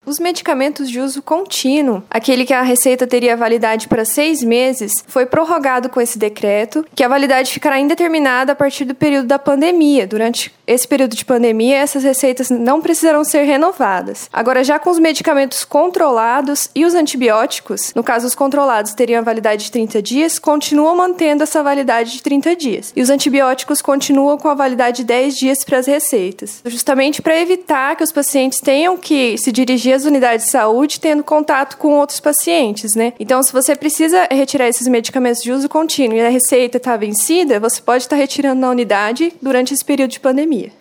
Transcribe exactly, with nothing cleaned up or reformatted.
Os medicamentos de uso contínuo, aquele que a receita teria validade para seis meses, foi prorrogado com esse decreto, que a validade ficará indeterminada a partir do período da pandemia. Durante esse período de pandemia, essas receitas não precisarão ser renovadas. Agora, já com os medicamentos controlados e os antibióticos, no caso os controlados teriam a validade de trinta dias, continuam mantendo essa validade de trinta dias. E os antibióticos continuam com a validade de dez dias para as receitas, justamente para evitar que os pacientes tenham que se dirigir às unidades de saúde tendo contato com outros pacientes, né? Então, se você precisa retirar esses medicamentos de uso contínuo e a receita está vencida, você pode estar retirando na unidade durante esse período de pandemia.